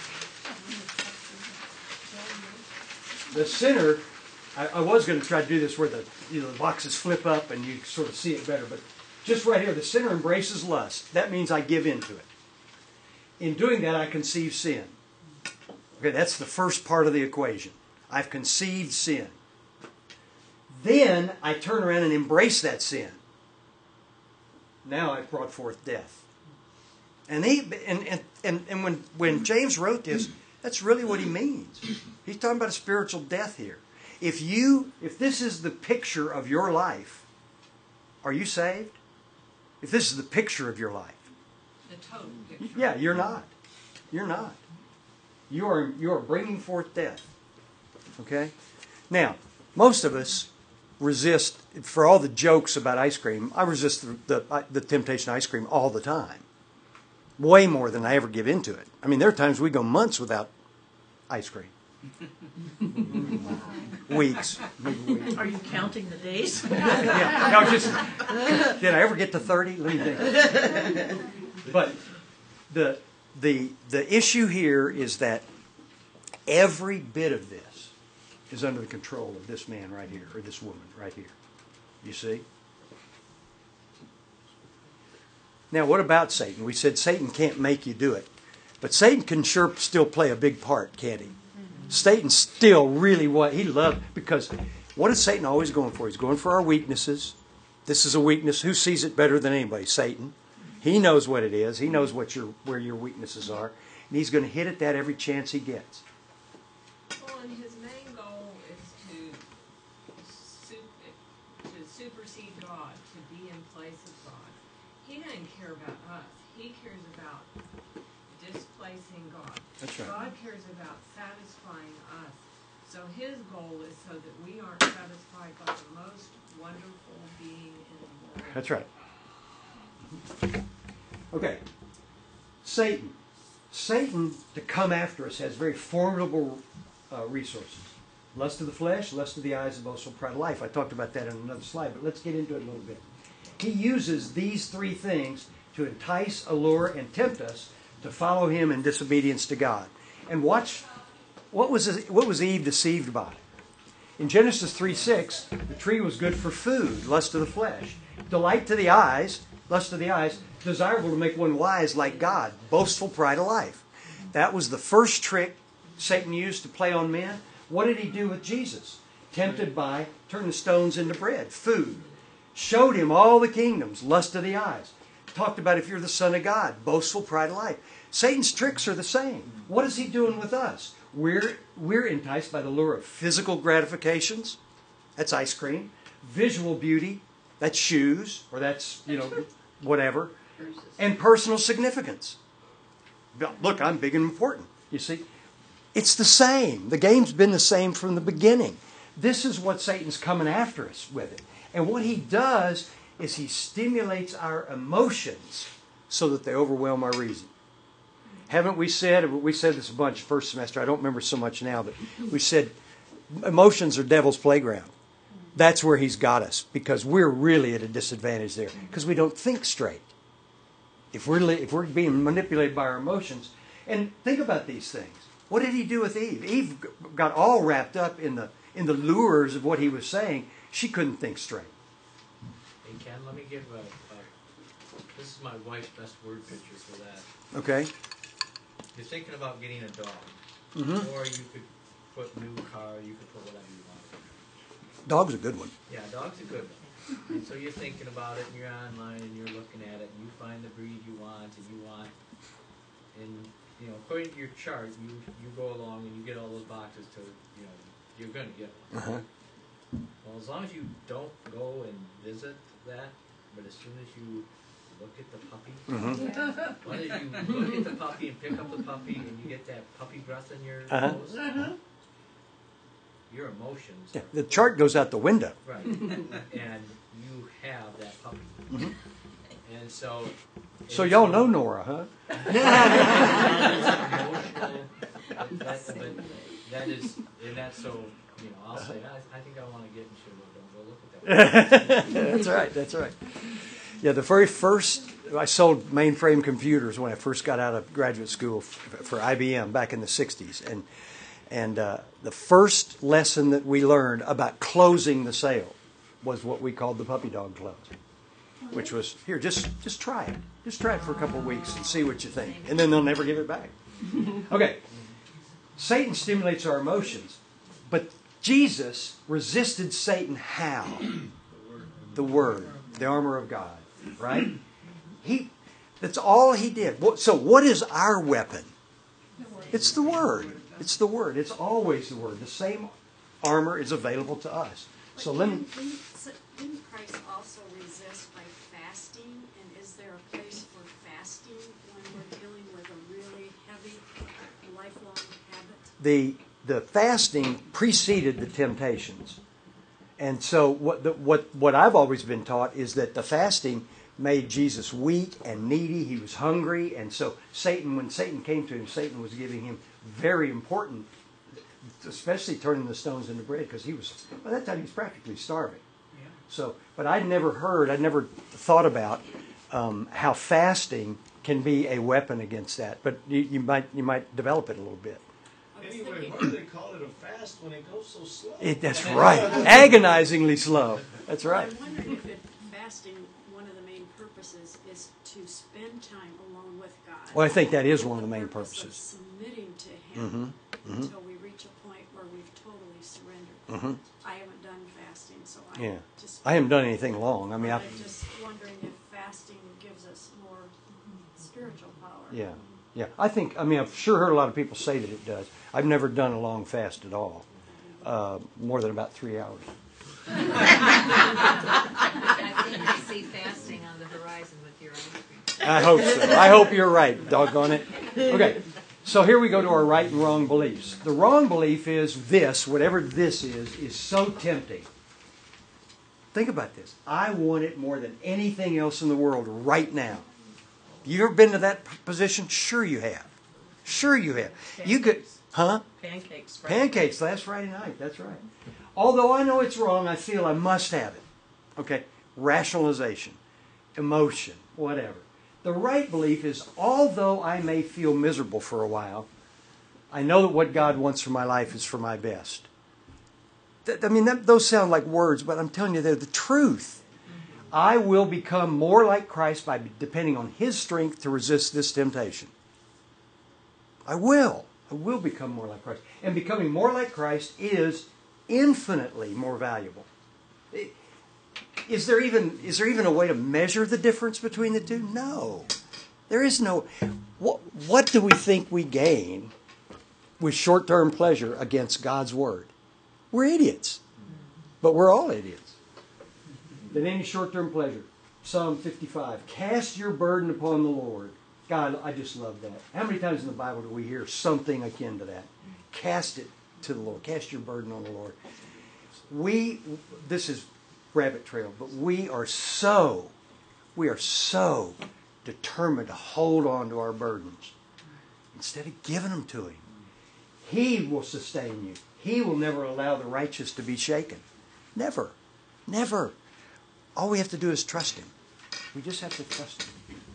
The sinner, I, I was going to try to do this where the, you know, the boxes flip up and you sort of see it better. But just right here, the sinner embraces lust. That means I give in to it. In doing that, I conceive sin. Okay, that's the first part of the equation. I've conceived sin. Then I turn around and embrace that sin. Now I've brought forth death. And he and, and, and, and when, when James wrote this, that's really what he means. He's talking about a spiritual death here. If you if this is the picture of your life, are you saved? If this is the picture of your life. The total picture. Yeah, you're not. You're not. You are you are bringing forth death. Okay? Now, most of us resist, for all the jokes about ice cream, I resist the, the, the temptation of ice cream all the time. Way more than I ever give into it. I mean, there are times we go months without ice cream. Weeks. Maybe weeks. Are you counting the days? Yeah. No, just, did I ever get to thirty? Let me think. But the, the, the issue here is that every bit of this is under the control of this man right here, or this woman right here. You see? Now, what about Satan? We said Satan can't make you do it. But Satan can sure still play a big part, can't he? Satan still really what he loved, because what is Satan always going for? He's going for our weaknesses. This is a weakness. Who sees it better than anybody? Satan. He knows what it is. He knows what your where your weaknesses are. And he's going to hit at that every chance he gets. Well, and his main goal is to, su- to supersede God, to be in place of God. He doesn't care about us. He cares about displacing God. That's right. God cares about satisfying us. So his goal is so that we aren't satisfied by the most wonderful being in the world. That's right. Okay. Satan. Satan, to come after us, has very formidable uh, resources. Lust of the flesh, lust of the eyes, and boastful pride of life. I talked about that in another slide, but let's get into it a little bit. He uses these three things to entice, allure, and tempt us to follow him in disobedience to God. And watch, what was, what was Eve deceived by? In Genesis three six, the tree was good for food, lust of the flesh. Delight to the eyes, lust of the eyes, desirable to make one wise like God, boastful pride of life. That was the first trick Satan used to play on men. What did he do with Jesus? Tempted by, turn the stones into bread, food. Showed him all the kingdoms, lust of the eyes. Talked about if you're the Son of God, boastful pride of life. Satan's tricks are the same. What is he doing with us? We're, we're enticed by the lure of physical gratifications. That's ice cream. Visual beauty. That's shoes. Or that's, you know, whatever. And personal significance. Look, I'm big and important. You see? It's the same. The game's been the same from the beginning. This is what Satan's coming after us with it. And what he does is he stimulates our emotions so that they overwhelm our reason. Haven't we said, we said this a bunch first semester, I don't remember so much now, but we said emotions are devil's playground. That's where he's got us, because we're really at a disadvantage there, because we don't think straight. If we're, if we're being manipulated by our emotions, and think about these things. What did he do with Eve? Eve got all wrapped up in the, in the lures of what he was saying. She couldn't think straight. Hey Ken, let me give a, a, this is my wife's best word picture for that. Okay. You're thinking about getting a dog. Mm-hmm. Or you could put new car, you could put whatever you want. Dog's a good one. Yeah, dog's a good one. And so you're thinking about it, and you're online, and you're looking at it, and you find the breed you want, and you want, and, you know, according to your chart, you, you go along and you get all those boxes to, you know, you're going to get one. Uh-huh. Well, as long as you don't go and visit that, but as soon as you look at the puppy? Mm-hmm. Why don't you look at the puppy and pick up the puppy and you get that puppy breath in your Uh-huh. nose? Your emotions. Yeah, are- the chart goes out the window. Right. And you have that puppy. Mhm. And so. So it's y'all an- know Nora, huh? it's an emotional. But that, but that is, and that's so, you know, I'll say, I, I think I want to get in shit. Don't go look at that. That's right. That's right. Yeah, the very first I sold mainframe computers when I first got out of graduate school f- for I B M back in the sixties, and and uh, the first lesson that we learned about closing the sale was what we called the puppy dog close, which was here. Just just try it. Just try it for a couple of weeks and see what you think, and then they'll never give it back. Okay. Satan stimulates our emotions, but Jesus resisted Satan how? The Word, the armor of God, right? He, that's all he did. What- So what is our weapon? It's the Word. It's the Word. It's always the Word. The same armor is available to us. So let me... Didn't, didn't, so didn't Christ also resist by fasting? And is there a place for fasting when we're dealing with a really heavy, lifelong habit? the the fasting preceded the temptations, and so what the, what what I've always been taught is that the fasting made Jesus weak and needy. He was hungry, and so Satan, when Satan came to him, Satan was giving him very important, especially turning the stones into bread, because he was by that time he was practically starving. Yeah. So, but I'd never heard, I'd never thought about um, how fasting can be a weapon against that. But you, you might you might develop it a little bit. I was Anyway, thinking, why do they call it a fast when it goes so slow? It, that's right. Agonizingly slow. That's right. I'm wondering if it, fasting, one of the main purposes is to spend time alone with God. Well, I think that is with one of the main purpose of purposes. submitting to Him Mm-hmm. Mm-hmm. until we reach a point where we've totally surrendered. Mm-hmm. I haven't done fasting, so I Yeah. just. I haven't done anything long. I mean, I, I'm just wondering if fasting gives us more spiritual power. yeah, yeah. I think. I mean, I've sure heard a lot of people say that it does. I've never done a long fast at all, uh, more than about three hours. I think I see fasting on the horizon with your ice cream. I hope so. I hope you're right. Doggone it. Okay. So here we go to our right and wrong beliefs. The wrong belief is this, whatever this is, is so tempting. Think about this. I want it more than anything else in the world right now. You ever been to that p- position? Sure you have. Sure you have. You could, huh? Pancakes. Right? Pancakes last Friday night. That's right. Although I know it's wrong, I feel I must have it. Okay. Rationalization, emotion, whatever. The right belief is, although I may feel miserable for a while, I know that what God wants for my life is for my best. Th- I mean, that, those sound like words, but I'm telling you, they're the truth. I will become more like Christ by depending on His strength to resist this temptation. I will. I will become more like Christ. And becoming more like Christ is infinitely more valuable. Is there even is there even a way to measure the difference between the two? No. There is no. What, what do we think we gain with short-term pleasure against God's Word? We're idiots. But we're all idiots. Than any short-term pleasure. Psalm fifty-five. Cast your burden upon the Lord. God, I just love that. How many times in the Bible do we hear something akin to that? Cast it to the Lord. Cast your burden on the Lord. We, this is rabbit trail, but we are so, we are so determined to hold on to our burdens instead of giving them to Him. He will sustain you. He will never allow the righteous to be shaken. Never. Never. All we have to do is trust Him. We just have to trust Him.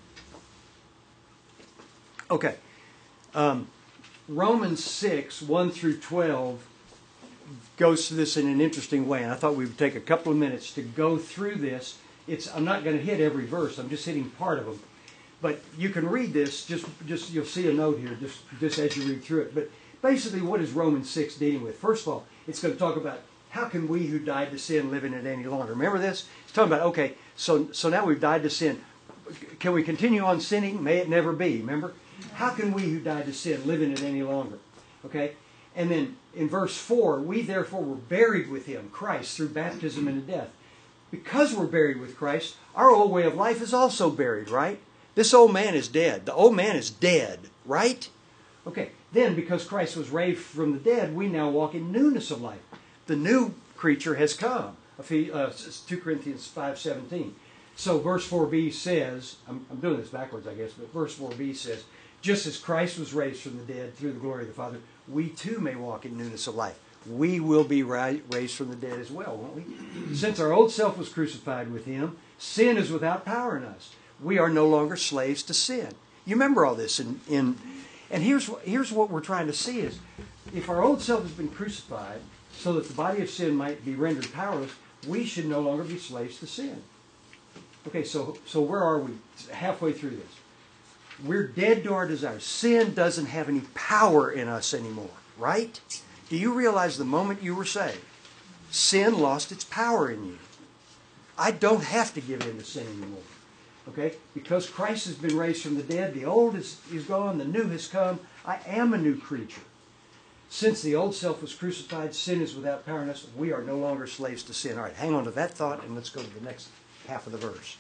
Okay. Um, Romans six, one through twelve goes through this in an interesting way, and I thought we would take a couple of minutes to go through this. It's I'm not going to hit every verse. I'm just hitting part of them. But you can read this. Just, just you'll see a note here just, just as you read through it. But basically, what is Romans six dealing with? First of all, it's going to talk about how can we who died to sin live in it any longer. Remember this? It's talking about, okay, so, so now we've died to sin. Can we continue on sinning? May it never be. Remember? How can we who died to sin live in it any longer? Okay? And then in verse four, we therefore were buried with Him, Christ, through baptism into death. Because we're buried with Christ, our old way of life is also buried, right? This old man is dead. The old man is dead, right? Okay, then because Christ was raised from the dead, we now walk in newness of life. The new creature has come. Uh, two Corinthians five seventeen. So verse four b says, I'm, I'm doing this backwards I guess, but verse four b says, just as Christ was raised from the dead through the glory of the Father, we too may walk in newness of life. We will be raised from the dead as well, won't we? Since our old self was crucified with Him, sin is without power in us. We are no longer slaves to sin. You remember all this. In, in, and here's, here's what we're trying to see is, if our old self has been crucified so that the body of sin might be rendered powerless, we should no longer be slaves to sin. Okay, so, so where are we halfway through this? We're dead to our desires. Sin doesn't have any power in us anymore, right? Do you realize the moment you were saved, sin lost its power in you? I don't have to give in to sin anymore. Okay? Because Christ has been raised from the dead, the old is, is gone, the new has come. I am a new creature. Since the old self was crucified, sin is without power in us. We are no longer slaves to sin. All right, hang on to that thought and let's go to the next half of the verse.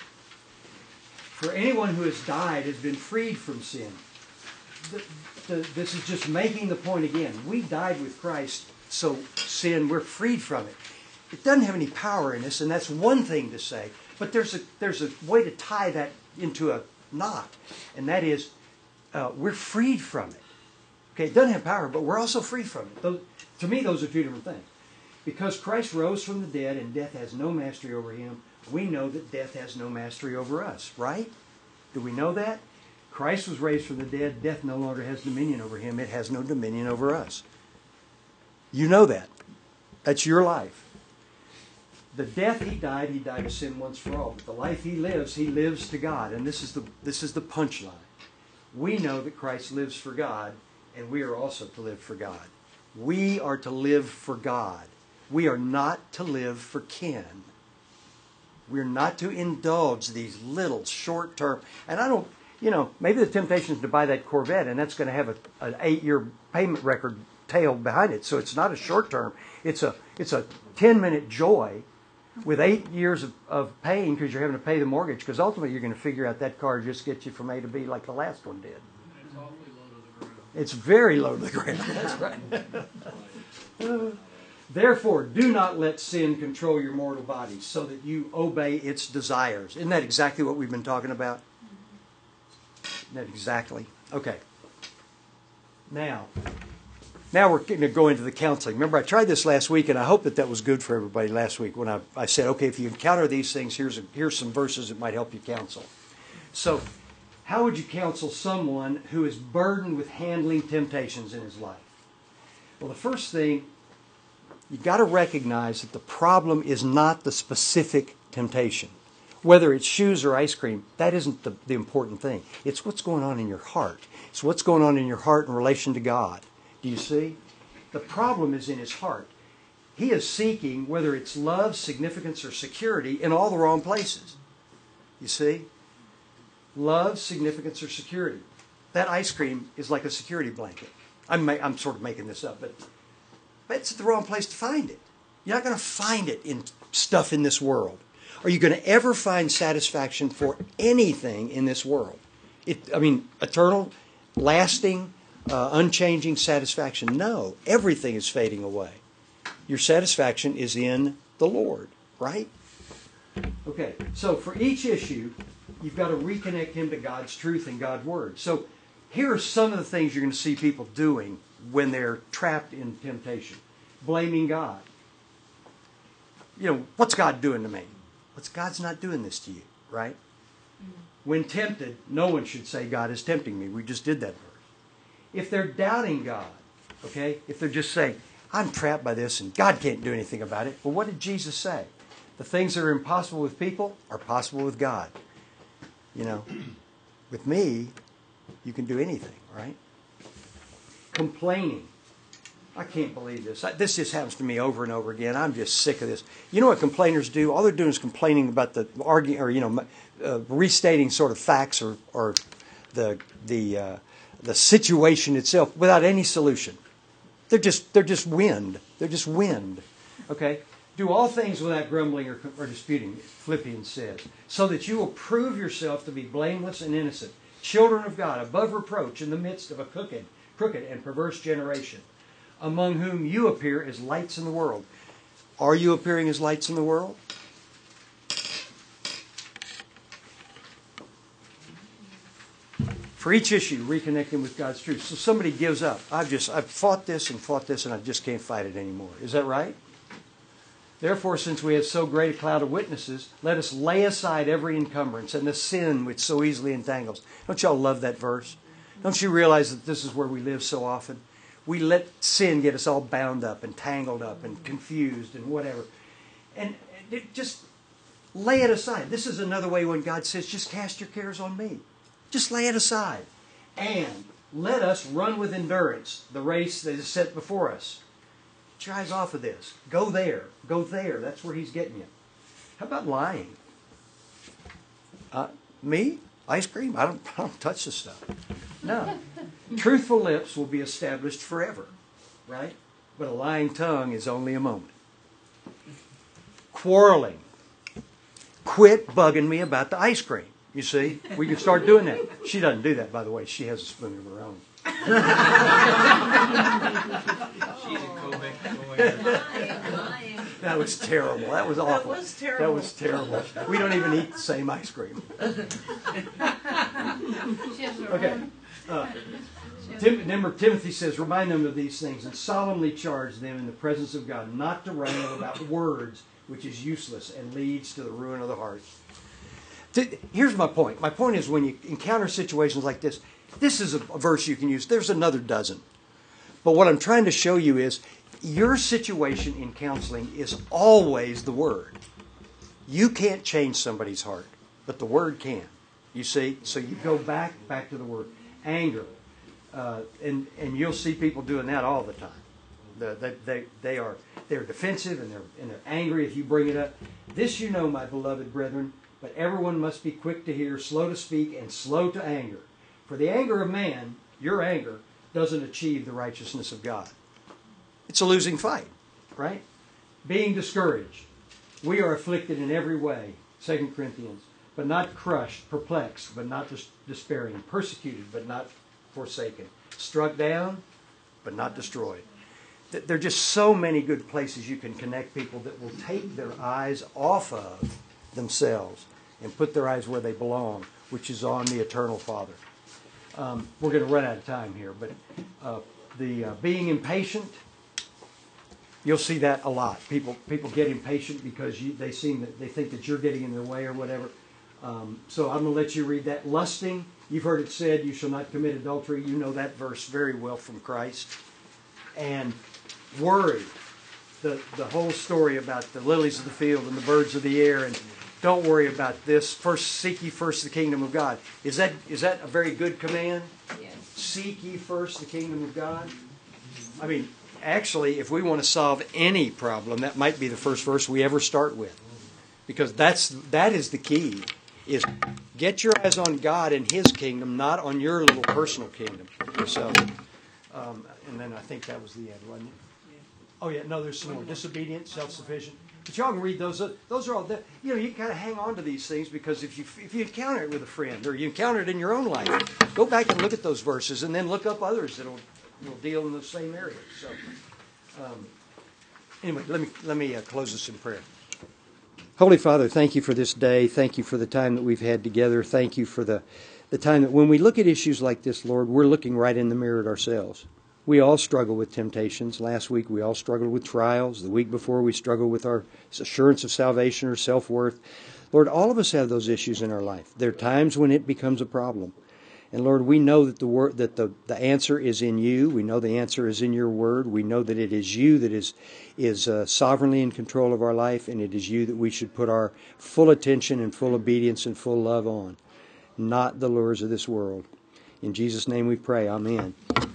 For anyone who has died has been freed from sin. The, the, this is just making the point again. We died with Christ, so sin, we're freed from it. It doesn't have any power in us, and that's one thing to say. But there's a, there's a way to tie that into a knot, and that is uh, we're freed from it. Okay, it doesn't have power, but we're also free from it. Those, to me, those are two different things. Because Christ rose from the dead and death has no mastery over Him, we know that death has no mastery over us, right? Do we know that? Christ was raised from the dead. Death no longer has dominion over Him. It has no dominion over us. You know that. That's your life. The death He died, He died to sin once for all. But the life He lives, He lives to God. And this is the, this is the punchline. We know that Christ lives for God, and we are also to live for God. We are to live for God. We are not to live for kin. We're not to indulge these little short-term, and I don't, you know, maybe the temptation is to buy that Corvette, and that's going to have a, an eight-year payment record tail behind it. So it's not a short-term. It's a it's a ten-minute joy with eight years of, of paying because you're having to pay the mortgage. Because ultimately you're going to figure out that car just gets you from A to B like the last one did. It's awfully low to the ground. It's very low to the ground. That's right. Therefore, do not let sin control your mortal bodies so that you obey its desires. Isn't that exactly what we've been talking about? Isn't that exactly? Okay. Now, now we're going to go into the counseling. Remember, I tried this last week, and I hope that that was good for everybody last week when I, I said, okay, if you encounter these things, here's, a, here's some verses that might help you counsel. So, how would you counsel someone who is burdened with handling temptations in his life? Well, the first thing, you've got to recognize that the problem is not the specific temptation. Whether it's shoes or ice cream, that isn't the, the important thing. It's what's going on in your heart. It's what's going on in your heart in relation to God. Do you see? The problem is in his heart. He is seeking, whether it's love, significance, or security, in all the wrong places. You see? Love, significance, or security. That ice cream is like a security blanket. I'm, ma- I'm sort of making this up, but But it's the wrong place to find it. You're not going to find it in stuff in this world. Are you going to ever find satisfaction for anything in this world? It, I mean, eternal, lasting, uh, unchanging satisfaction? No. Everything is fading away. Your satisfaction is in the Lord, right? Okay, so for each issue, you've got to reconnect him to God's truth and God's Word. So here are some of the things you're going to see people doing when they're trapped in temptation. Blaming God. You know, what's God doing to me? What's God's not doing this to you, right? Mm-hmm. When tempted, no one should say God is tempting me. We just did that verse. If they're doubting God, okay, if they're just saying, I'm trapped by this and God can't do anything about it. Well, what did Jesus say? The things that are impossible with people are possible with God. You know, with me, you can do anything, right? Complaining. I can't believe this. I, this just happens to me over and over again. I'm just sick of this. You know what complainers do? All they're doing is complaining about the arguing, or you know, uh, restating sort of facts or or the the uh, the situation itself without any solution. They're just they're just wind. They're just wind. Okay. Do all things without grumbling or, or disputing, Philippians says, so that you will prove yourself to be blameless and innocent, children of God, above reproach in the midst of a crooked, crooked and perverse generation, among whom you appear as lights in the world. Are you appearing as lights in the world? For each issue, reconnecting with God's truth. So somebody gives up. I've just, I've fought this and fought this and I just can't fight it anymore. Is that right? Therefore, since we have so great a cloud of witnesses, let us lay aside every encumbrance and the sin which so easily entangles. Don't y'all love that verse? Don't you realize that this is where we live so often? We let sin get us all bound up and tangled up and confused and whatever. And it just lay it aside. This is another way when God says, just cast your cares on me. Just lay it aside. And let us run with endurance the race that is set before us. Get your eyes off of this. Go there. Go there. That's where He's getting you. How about lying? Uh, me? Ice cream? I don't, I don't touch this stuff. No. Truthful lips will be established forever. Right? But a lying tongue is only a moment. Quarreling. Quit bugging me about the ice cream. You see? We can start doing that. She doesn't do that, by the way. She has a spoon of her own. She's a Kobe. That was terrible. That was awful. That was terrible. That was terrible. We don't even eat the same ice cream. Okay. Uh, Tim, remember, Timothy says, remind them of these things and solemnly charge them in the presence of God not to wrangle about words, which is useless and leads to the ruin of the heart. Here's my point. My point is when you encounter situations like this, this is a verse you can use. There's another dozen. But what I'm trying to show you is your situation in counseling is always the Word. You can't change somebody's heart, but the Word can. You see? So you go back back to the Word. Anger. Uh, and, and you'll see people doing that all the time. The, they, they, they are they're defensive and they're, and they're angry if you bring it up. This you know, my beloved brethren, but everyone must be quick to hear, slow to speak, and slow to anger. For the anger of man, your anger, doesn't achieve the righteousness of God. It's a losing fight, right? Being discouraged. We are afflicted in every way, Second Corinthians, but not crushed, perplexed, but not dis- despairing, persecuted, but not forsaken, struck down, but not destroyed. There are just so many good places you can connect people that will take their eyes off of themselves and put their eyes where they belong, which is on the eternal Father. Um, we're going to run out of time here, but uh, the uh, being impatient, you'll see that a lot. People people get impatient because you, they seem that they think that you're getting in their way or whatever. Um, so I'm going to let you read that. Lusting, you've heard it said, you shall not commit adultery. You know that verse very well from Christ. And worry, the the whole story about the lilies of the field and the birds of the air, and don't worry about this. First, seek ye first the kingdom of God. Is that is that a very good command? Yes. Seek ye first the kingdom of God. I mean, actually, if we want to solve any problem, that might be the first verse we ever start with, because that's that is the key. Is get your eyes on God and His kingdom, not on your little personal kingdom. So, um, and then I think that was the end, wasn't it? Oh yeah, no, there's some more. Disobedient, self-sufficient. But y'all can read those. Those are all. You know, you kind of hang on to these things because if you if you encounter it with a friend or you encounter it in your own life, go back and look at those verses and then look up others that'll will deal in the same areas. So, um, anyway, let me let me uh, close this in prayer. Holy Father, thank you for this day. Thank you for the time that we've had together. Thank you for the the time that when we look at issues like this, Lord, we're looking right in the mirror at ourselves. We all struggle with temptations. Last week we all struggled with trials. The week before we struggled with our assurance of salvation or self-worth. Lord, all of us have those issues in our life. There are times when it becomes a problem. And Lord, we know that the word, that the, the answer is in you. We know the answer is in your word. We know that it is you that is, is uh, sovereignly in control of our life, and it is you that we should put our full attention and full obedience and full love on, not the lures of this world. In Jesus' name we pray. Amen.